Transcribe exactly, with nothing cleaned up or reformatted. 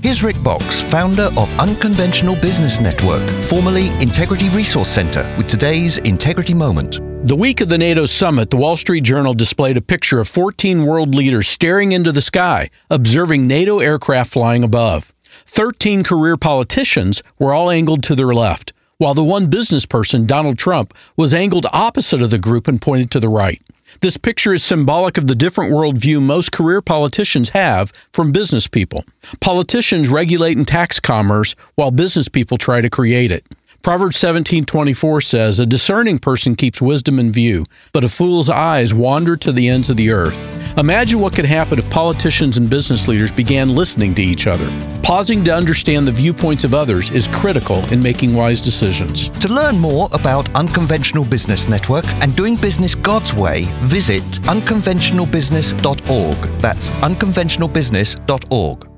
Here's Rick Box, founder of Unconventional Business Network, formerly Integrity Resource Center, with today's Integrity Moment. The week of the NATO summit, the Wall Street Journal displayed a picture of fourteen world leaders staring into the sky, observing NATO aircraft flying above. thirteen career politicians were all angled to their left, while the one business person, Donald Trump, was angled opposite of the group and pointed to the right. This picture is symbolic of the different worldview most career politicians have from business people. Politicians regulate and tax commerce, while business people try to create it. Proverbs seventeen twenty-four says, "A discerning person keeps wisdom in view, but a fool's eyes wander to the ends of the earth." Imagine what could happen if politicians and business leaders began listening to each other. Pausing to understand the viewpoints of others is critical in making wise decisions. To learn more about Unconventional Business Network and doing business God's way, visit unconventional business dot org. That's unconventional business dot org.